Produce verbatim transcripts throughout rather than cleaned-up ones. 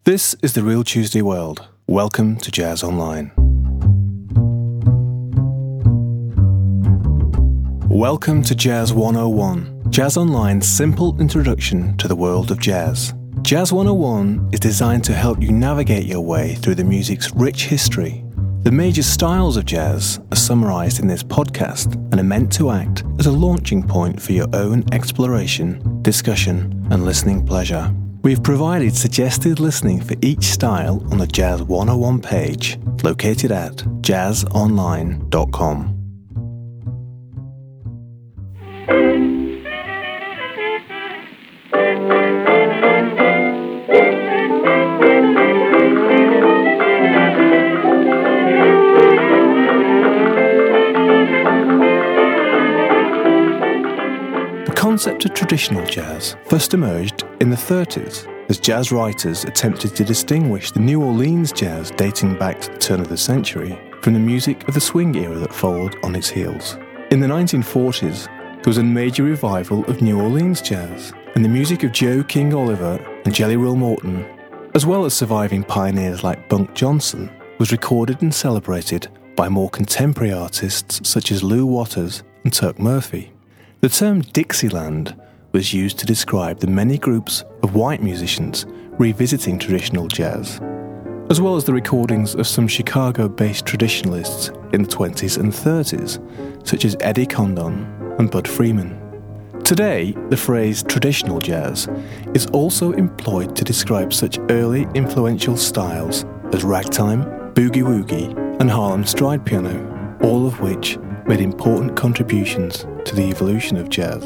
This is the Real Tuesday World. Welcome to Jazz Online. Welcome to Jazz one oh one, Jazz Online's simple introduction to the world of jazz. Jazz one oh one is designed to help you navigate your way through the music's rich history. The major styles of jazz are summarised in this podcast and are meant to act as a launching point for your own exploration, discussion and listening pleasure. We've provided suggested listening for each style on the Jazz one oh one page, located at jazz online dot com. The concept of traditional jazz first emerged in the thirties as jazz writers attempted to distinguish the New Orleans jazz dating back to the turn of the century from the music of the swing era that followed on its heels. In the nineteen forties, there was a major revival of New Orleans jazz, and the music of Joe King Oliver and Jelly Roll Morton, as well as surviving pioneers like Bunk Johnson, was recorded and celebrated by more contemporary artists such as Lou Waters and Turk Murphy. The term Dixieland was used to describe the many groups of white musicians revisiting traditional jazz, as well as the recordings of some Chicago-based traditionalists in the twenties and thirties, such as Eddie Condon and Bud Freeman. Today, the phrase traditional jazz is also employed to describe such early influential styles as ragtime, boogie-woogie, and Harlem stride piano, all of which made important contributions to the evolution of jazz.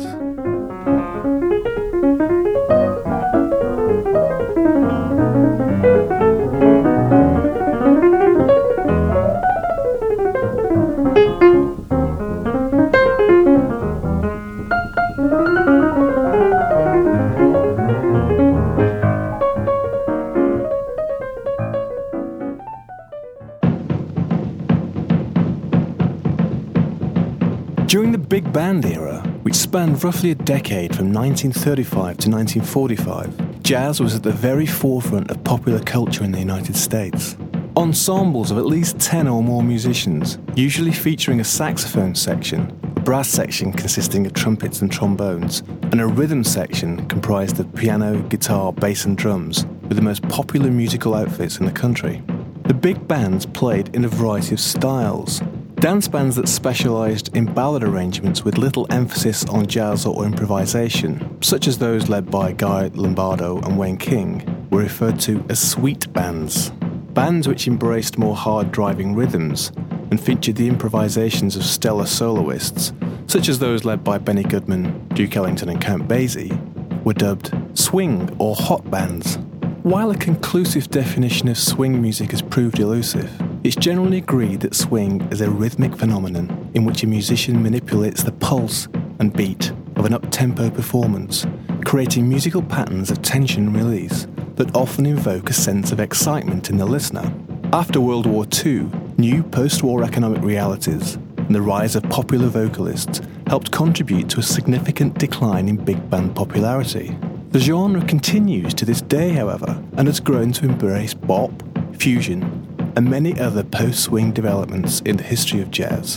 During the big band era, which spanned roughly a decade from nineteen thirty-five to nineteen forty-five, jazz was at the very forefront of popular culture in the United States. Ensembles of at least ten or more musicians, usually featuring a saxophone section, a brass section consisting of trumpets and trombones, and a rhythm section comprised of piano, guitar, bass and drums, were the most popular musical outfits in the country. The big bands played in a variety of styles. Dance bands that specialised in ballad arrangements with little emphasis on jazz or improvisation, such as those led by Guy Lombardo and Wayne King, were referred to as sweet bands. Bands which embraced more hard-driving rhythms and featured the improvisations of stellar soloists, such as those led by Benny Goodman, Duke Ellington and Count Basie, were dubbed swing or hot bands. While a conclusive definition of swing music has proved elusive, it's generally agreed that swing is a rhythmic phenomenon in which a musician manipulates the pulse and beat of an up-tempo performance, creating musical patterns of tension release that often invoke a sense of excitement in the listener. After World War Two, new post-war economic realities and the rise of popular vocalists helped contribute to a significant decline in big band popularity. The genre continues to this day, however, and has grown to embrace bop, fusion, and many other post-swing developments in the history of jazz.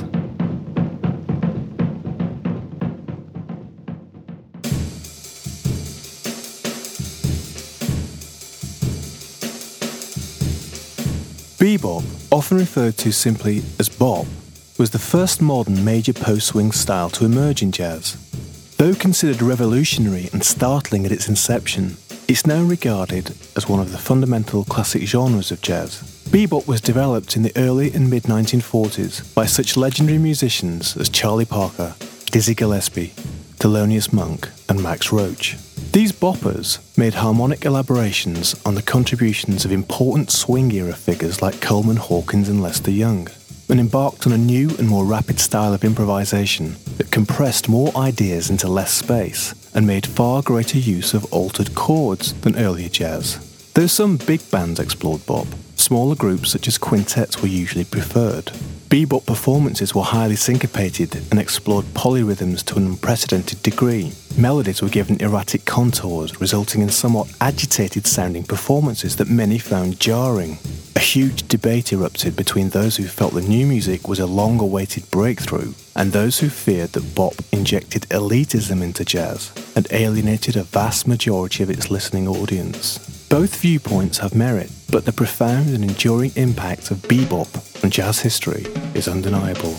Bebop, often referred to simply as bop, was the first modern major post-swing style to emerge in jazz. Though considered revolutionary and startling at its inception, it's now regarded as one of the fundamental classic genres of jazz. Bebop was developed in the early and mid nineteen forties by such legendary musicians as Charlie Parker, Dizzy Gillespie, Thelonious Monk, and Max Roach. These boppers made harmonic elaborations on the contributions of important swing-era figures like Coleman Hawkins and Lester Young, and embarked on a new and more rapid style of improvisation that compressed more ideas into less space and made far greater use of altered chords than earlier jazz. Though some big bands explored bop, smaller groups such as quintets were usually preferred. Bebop performances were highly syncopated and explored polyrhythms to an unprecedented degree. Melodies were given erratic contours, resulting in somewhat agitated-sounding performances that many found jarring. A huge debate erupted between those who felt the new music was a long-awaited breakthrough and those who feared that bop injected elitism into jazz and alienated a vast majority of its listening audience. Both viewpoints have merit, but the profound and enduring impact of bebop on jazz history is undeniable.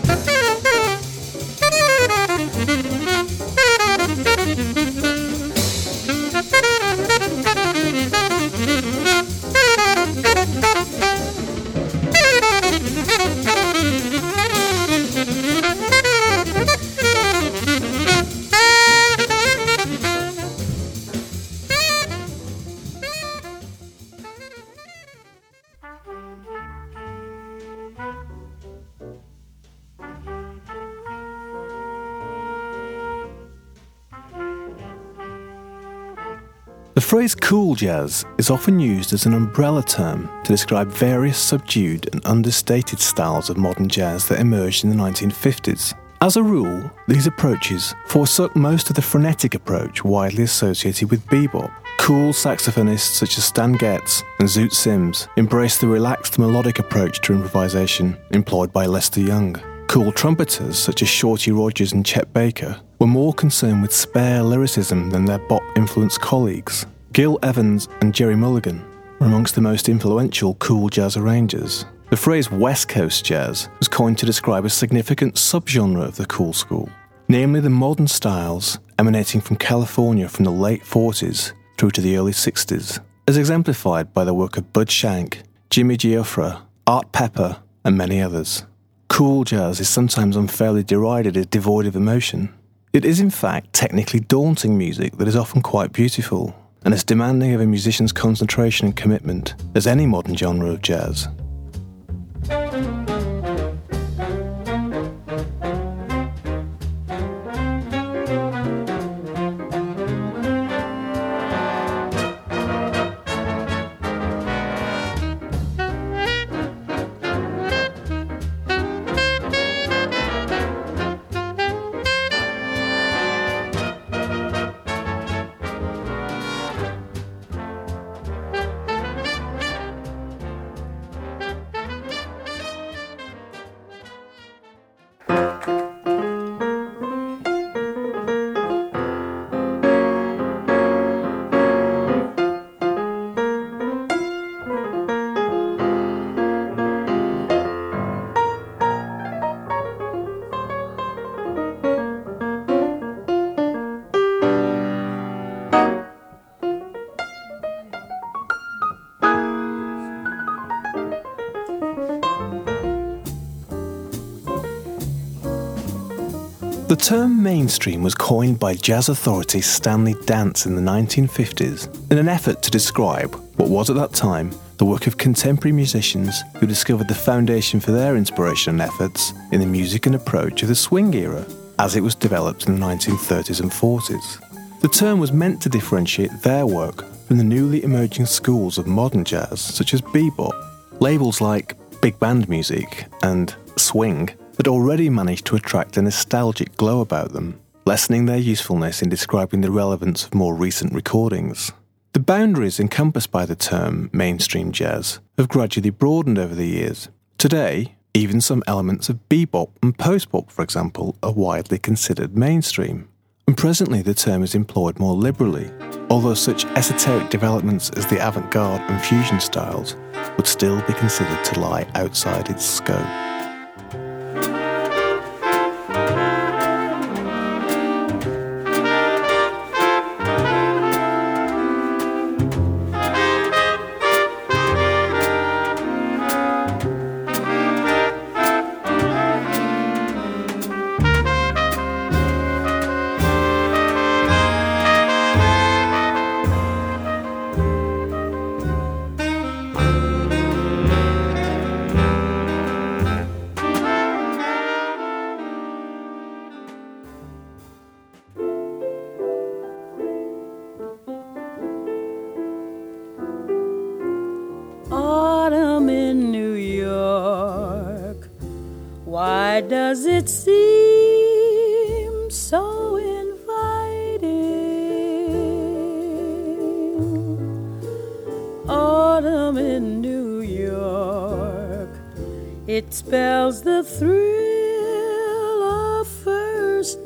The phrase cool jazz is often used as an umbrella term to describe various subdued and understated styles of modern jazz that emerged in the nineteen fifties. As a rule, these approaches forsook most of the frenetic approach widely associated with bebop. Cool saxophonists such as Stan Getz and Zoot Sims embraced the relaxed melodic approach to improvisation employed by Lester Young. Cool trumpeters such as Shorty Rogers and Chet Baker were more concerned with spare lyricism than their bop-influenced colleagues. Gil Evans and Jerry Mulligan were amongst the most influential cool jazz arrangers. The phrase West Coast jazz was coined to describe a significant subgenre of the cool school, namely the modern styles emanating from California from the late forties through to the early sixties, as exemplified by the work of Bud Shank, Jimmy Giuffre, Art Pepper, and many others. Cool jazz is sometimes unfairly derided as devoid of emotion. It is in fact technically daunting music that is often quite beautiful, and as demanding of a musician's concentration and commitment as any modern genre of jazz. The term mainstream was coined by jazz authority Stanley Dance in the nineteen fifties in an effort to describe what was at that time the work of contemporary musicians who discovered the foundation for their inspiration and efforts in the music and approach of the swing era as it was developed in the nineteen thirties and forties. The term was meant to differentiate their work from the newly emerging schools of modern jazz such as bebop. Labels like big band music and swing had already managed to attract a nostalgic glow about them, lessening their usefulness in describing the relevance of more recent recordings. The boundaries encompassed by the term mainstream jazz have gradually broadened over the years. Today, even some elements of bebop and post-bop, for example, are widely considered mainstream. And presently the term is employed more liberally, although such esoteric developments as the avant-garde and fusion styles would still be considered to lie outside its scope. Why does it seem so inviting? Autumn in New York, it spells the thrill of first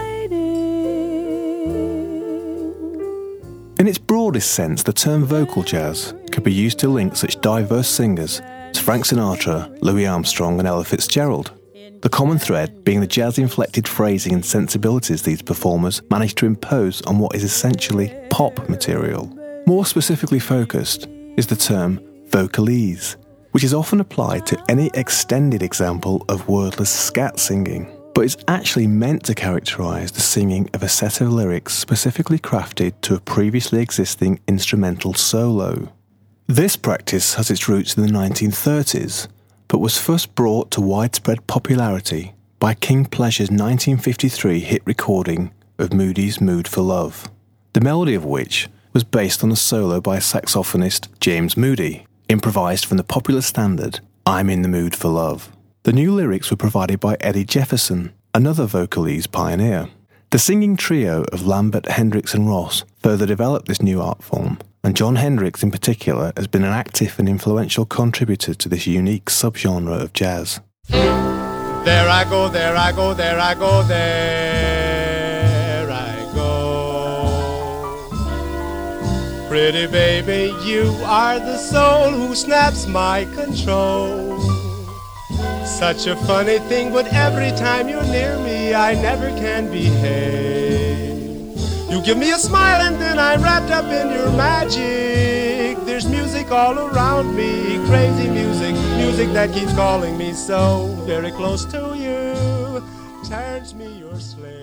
nighting. In its broadest sense, the term vocal jazz could be used to link such diverse singers as Frank Sinatra, Louis Armstrong and Ella Fitzgerald. The common thread being the jazz-inflected phrasing and sensibilities these performers managed to impose on what is essentially pop material. More specifically focused is the term vocalese, which is often applied to any extended example of wordless scat singing, but is actually meant to characterise the singing of a set of lyrics specifically crafted to a previously existing instrumental solo. This practice has its roots in the nineteen thirties, but was first brought to widespread popularity by King Pleasure's nineteen fifty-three hit recording of Moody's Mood for Love, the melody of which was based on a solo by saxophonist James Moody, improvised from the popular standard I'm in the Mood for Love. The new lyrics were provided by Eddie Jefferson, another vocalese pioneer. The singing trio of Lambert, Hendricks and Ross further developed this new art form, and Jon Hendricks in particular has been an active and influential contributor to this unique subgenre of jazz. There I go, there I go, there I go, there I go. Pretty baby, you are the soul who snaps my control. Such a funny thing, but every time you're near me, I never can behave. You give me a smile and then I'm wrapped up in your magic. There's music all around me, crazy music, music that keeps calling me so very close to you, turns me your slave.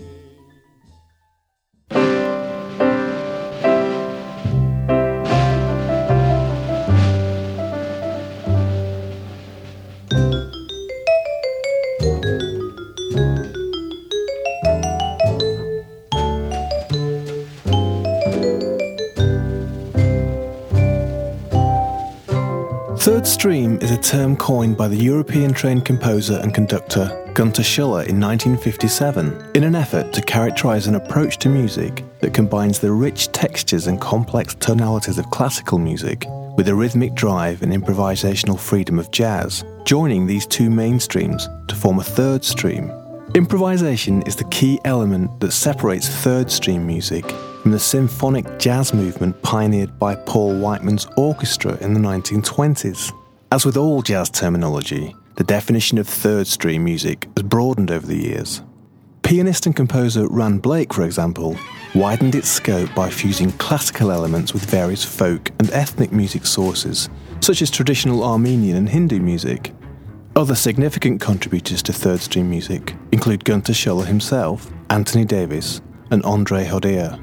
Third stream is a term coined by the European-trained composer and conductor Gunther Schuller in nineteen fifty-seven in an effort to characterise an approach to music that combines the rich textures and complex tonalities of classical music with the rhythmic drive and improvisational freedom of jazz, joining these two mainstreams to form a third stream. Improvisation is the key element that separates third stream music from the symphonic jazz movement pioneered by Paul Whiteman's orchestra in the nineteen twenties. As with all jazz terminology, the definition of third stream music has broadened over the years. Pianist and composer Ran Blake, for example, widened its scope by fusing classical elements with various folk and ethnic music sources, such as traditional Armenian and Hindu music. Other significant contributors to third stream music include Gunther Schuller himself, Anthony Davis, and Andre Hodea.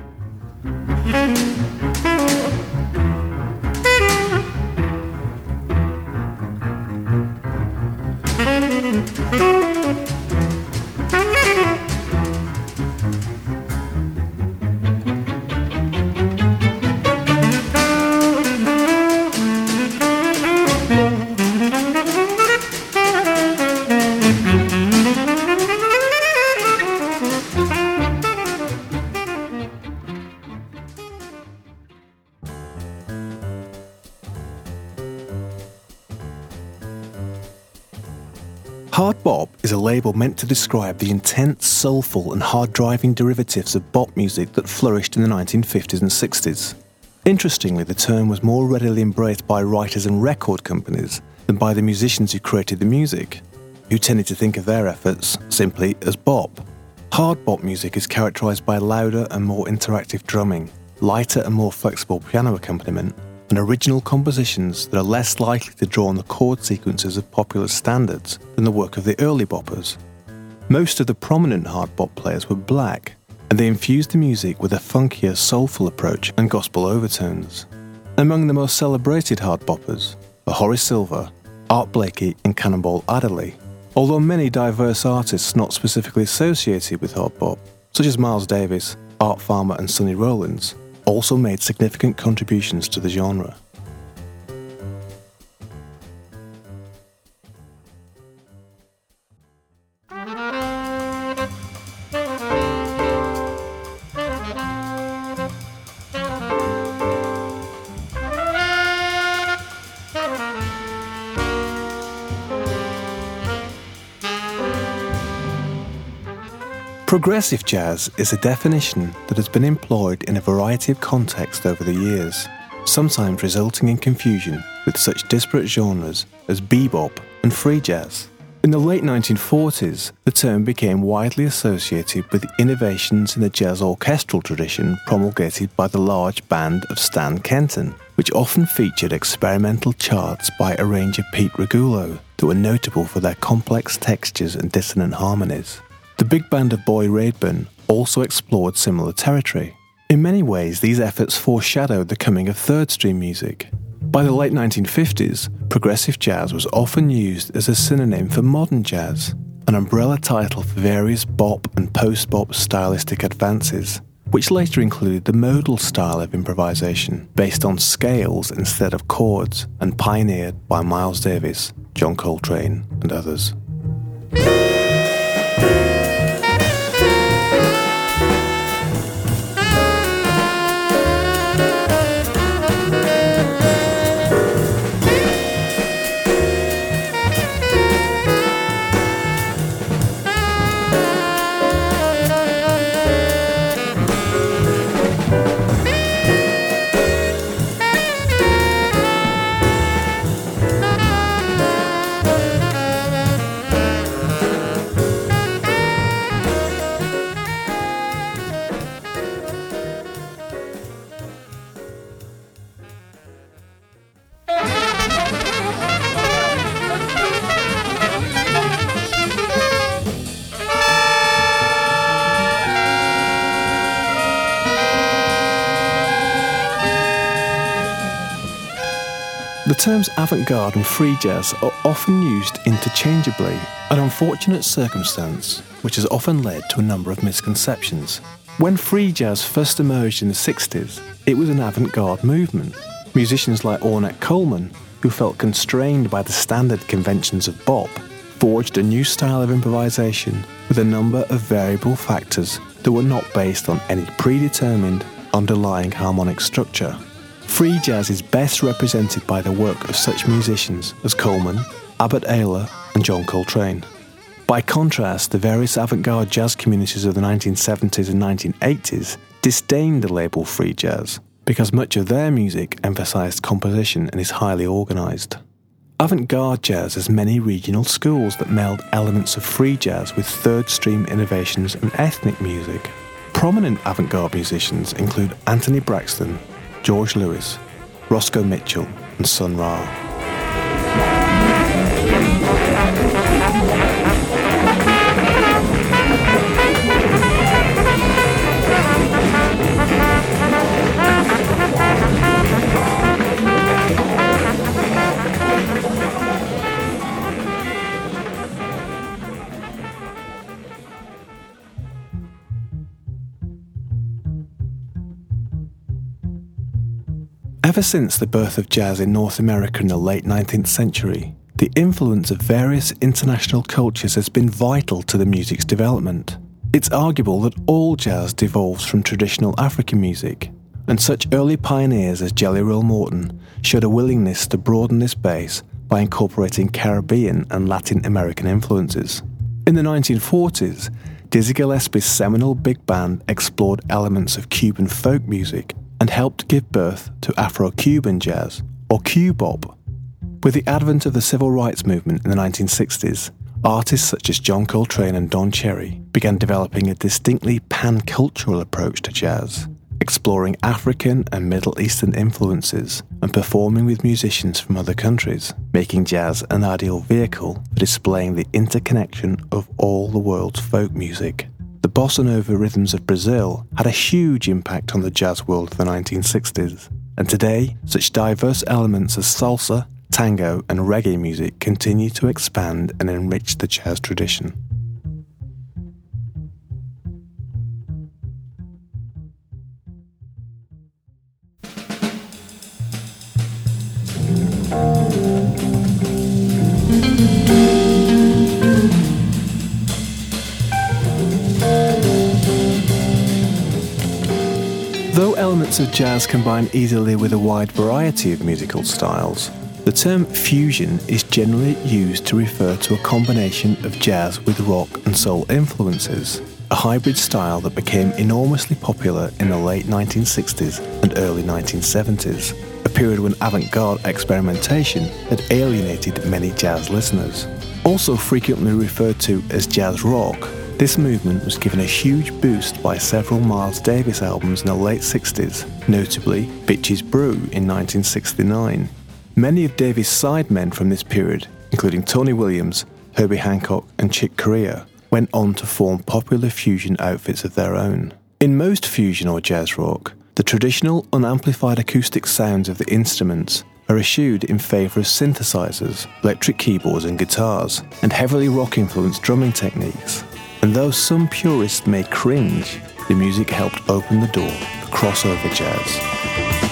Hard bop is a label meant to describe the intense, soulful and hard-driving derivatives of bop music that flourished in the nineteen fifties and sixties. Interestingly, the term was more readily embraced by writers and record companies than by the musicians who created the music, who tended to think of their efforts simply as bop. Hard bop music is characterised by louder and more interactive drumming, lighter and more flexible piano accompaniment, and original compositions that are less likely to draw on the chord sequences of popular standards than the work of the early boppers. Most of the prominent hard bop players were black, and they infused the music with a funkier, soulful approach and gospel overtones. Among the most celebrated hard boppers are Horace Silver, Art Blakey and Cannonball Adderley, although many diverse artists not specifically associated with hard bop, such as Miles Davis, Art Farmer and Sonny Rollins, also made significant contributions to the genre. Progressive jazz is a definition that has been employed in a variety of contexts over the years, sometimes resulting in confusion with such disparate genres as bebop and free jazz. In the late nineteen forties, the term became widely associated with the innovations in the jazz orchestral tradition promulgated by the large band of Stan Kenton, which often featured experimental charts by arranger Pete Regulo that were notable for their complex textures and dissonant harmonies. The big band of Boy Raeburn also explored similar territory. In many ways, these efforts foreshadowed the coming of third-stream music. By the late nineteen fifties, progressive jazz was often used as a synonym for modern jazz, an umbrella title for various bop and post-bop stylistic advances, which later included the modal style of improvisation, based on scales instead of chords, and pioneered by Miles Davis, John Coltrane, and others. The terms avant-garde and free jazz are often used interchangeably, an unfortunate circumstance which has often led to a number of misconceptions. When free jazz first emerged in the sixties, it was an avant-garde movement. Musicians like Ornette Coleman, who felt constrained by the standard conventions of bop, forged a new style of improvisation with a number of variable factors that were not based on any predetermined underlying harmonic structure. Free jazz is best represented by the work of such musicians as Coleman, Abbott Ayler, and John Coltrane. By contrast, the various avant-garde jazz communities of the nineteen seventies and nineteen eighties disdained the label free jazz because much of their music emphasized composition and is highly organized. Avant-garde jazz has many regional schools that meld elements of free jazz with third-stream innovations and ethnic music. Prominent avant-garde musicians include Anthony Braxton, George Lewis, Roscoe Mitchell, and Sun Ra. Ever since the birth of jazz in North America in the late nineteenth century, the influence of various international cultures has been vital to the music's development. It's arguable that all jazz devolves from traditional African music, and such early pioneers as Jelly Roll Morton showed a willingness to broaden this base by incorporating Caribbean and Latin American influences. In the nineteen forties, Dizzy Gillespie's seminal big band explored elements of Cuban folk music and helped give birth to Afro-Cuban jazz, or Cubop. With the advent of the civil rights movement in the nineteen sixties, artists such as John Coltrane and Don Cherry began developing a distinctly pan-cultural approach to jazz, exploring African and Middle Eastern influences and performing with musicians from other countries, making jazz an ideal vehicle for displaying the interconnection of all the world's folk music. The bossa nova rhythms of Brazil had a huge impact on the jazz world of the nineteen sixties, and today, such diverse elements as salsa, tango, and reggae music continue to expand and enrich the jazz tradition. Though elements of jazz combine easily with a wide variety of musical styles, the term fusion is generally used to refer to a combination of jazz with rock and soul influences. a hybrid style that became enormously popular in the late nineteen sixties and early nineteen seventies, a period when avant-garde experimentation had alienated many jazz listeners. Also frequently referred to as jazz rock, this movement was given a huge boost by several Miles Davis albums in the late sixties, notably Bitches Brew in nineteen sixty-nine. Many of Davis' sidemen from this period, including Tony Williams, Herbie Hancock and Chick Corea, went on to form popular fusion outfits of their own. In most fusion or jazz rock, the traditional unamplified acoustic sounds of the instruments are eschewed in favour of synthesizers, electric keyboards and guitars, and heavily rock-influenced drumming techniques. And though some purists may cringe, the music helped open the door for crossover jazz.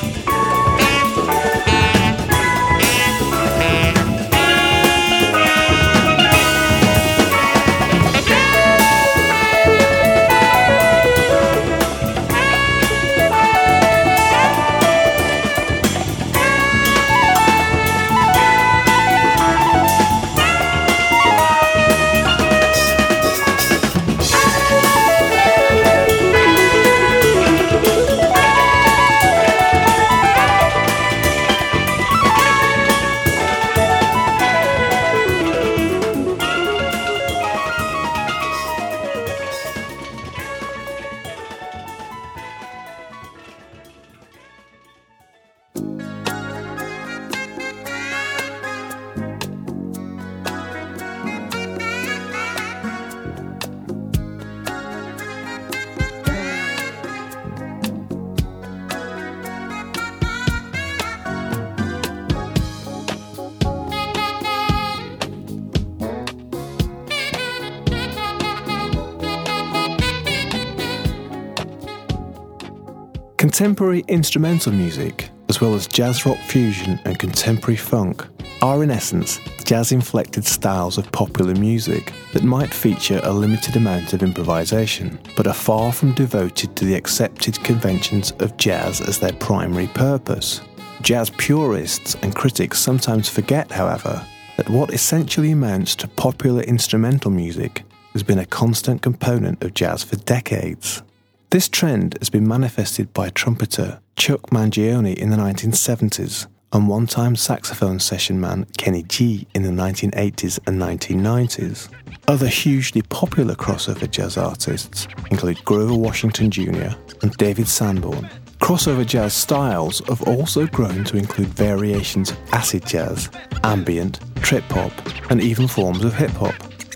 Contemporary instrumental music, as well as jazz rock fusion and contemporary funk, are in essence jazz-inflected styles of popular music that might feature a limited amount of improvisation, but are far from devoted to the accepted conventions of jazz as their primary purpose. Jazz purists and critics sometimes forget, however, that what essentially amounts to popular instrumental music has been a constant component of jazz for decades. This trend has been manifested by trumpeter Chuck Mangione in the nineteen seventies and one-time saxophone session man Kenny G in the nineteen eighties and nineteen nineties. Other hugely popular crossover jazz artists include Grover Washington Junior and David Sanborn. Crossover jazz styles have also grown to include variations of acid jazz, ambient, trip-hop, and even forms of hip-hop.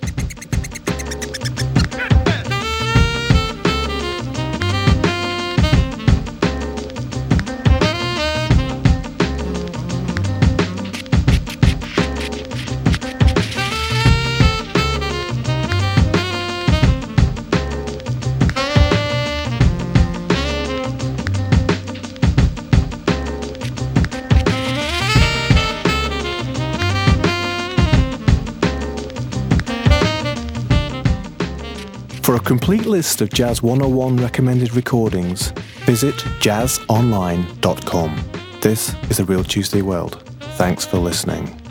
For a complete list of Jazz one oh one recommended recordings, visit jazz online dot com. This is The Real Tuesday World. Thanks for listening.